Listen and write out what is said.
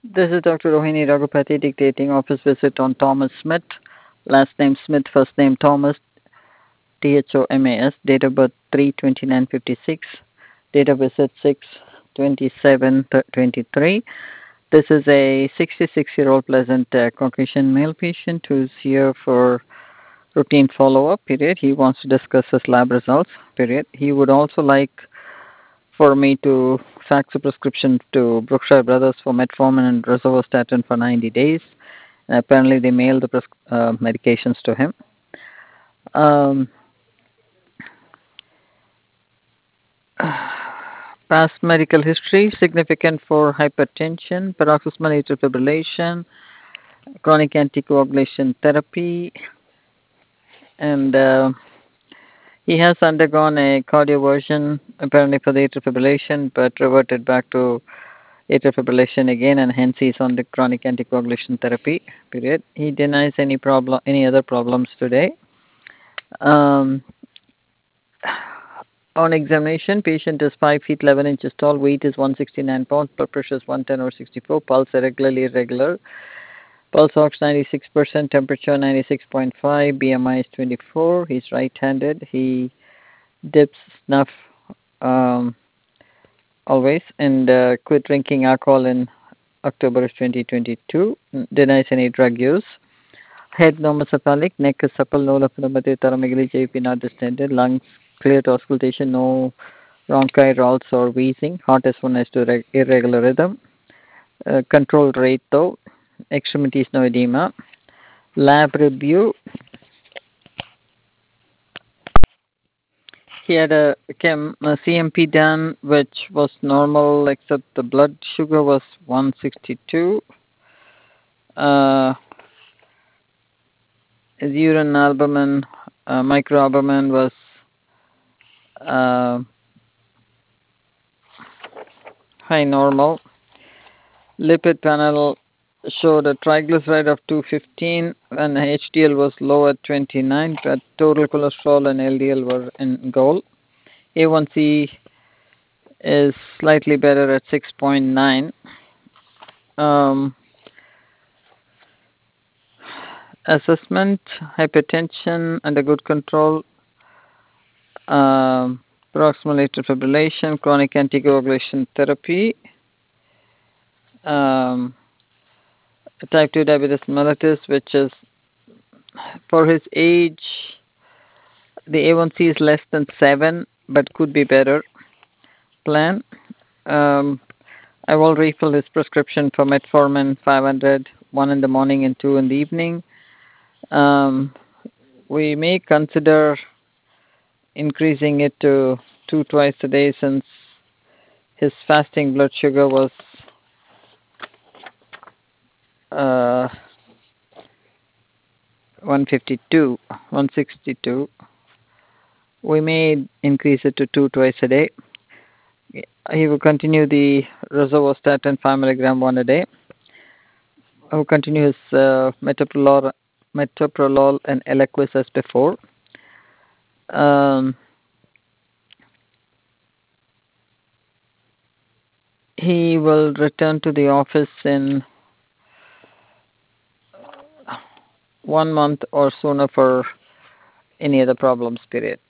This is Dr. Rohini Raghupati dictating office visit on Thomas Smith. Last name Smith, first name Thomas, THOMAS, date of birth 3/29/56, date of visit 6/27/23. This is a 66-year-old pleasant Caucasian male patient who's here for routine follow-up, period. He wants to discuss his lab results, period. He would also like for me to fax a prescription to Brookshire Brothers for metformin and rosuvastatin for 90 days. And apparently, they mailed the medications to him. Um, Past medical history significant for hypertension, paroxysmal atrial fibrillation, chronic anticoagulation therapy, and he has undergone a cardioversion apparently for the atrial fibrillation, but reverted back to atrial fibrillation again, and hence he's on the chronic anticoagulation therapy. Period. He denies any other problems today. Um, on examination, patient is 5 feet 11 inches tall, weight is 169 pounds, blood pressure is 110 or 64, pulse irregularly irregular, pulse ox 96%, temperature 96.5, BMI is 24. He's right-handed. He dips snuff um, always, and quit drinking alcohol in October of 2022. Denies any drug use. Head normocephalic, neck is supple, no lymphadenopathy, thoramegaly, JP not distended, lungs clear to auscultation, no bronchi, ralls or wheezing. Heart S1, S2 irregular rhythm. Controlled rate though. Extremities no edema. Lab review. He had a CMP done, which was normal, except the blood sugar was 162. His urine albumin, microalbumin was uh, high normal. Lipid panel showed a triglyceride of 215 and HDL was low at 29, but total cholesterol and LDL were in goal. A1C is slightly better at 6.9. Assessment, hypertension under good control, proximal atrial fibrillation, chronic anticoagulation therapy, um, type 2 diabetes mellitus, which is for his age, the A1C is less than 7, but could be better. Plan. Um, I will refill his prescription for metformin 500, 1 in the morning and 2 in the evening. We may consider increasing it to 2 twice a day since his fasting blood sugar was uh, 152, 162. We may increase it to 2 twice a day. He will continue the rosuvastatin 5 milligram 1 a day. I will continue his metoprolol and Eliquis as before. Um, he will return to the office in 1 month or sooner for any other problems, period.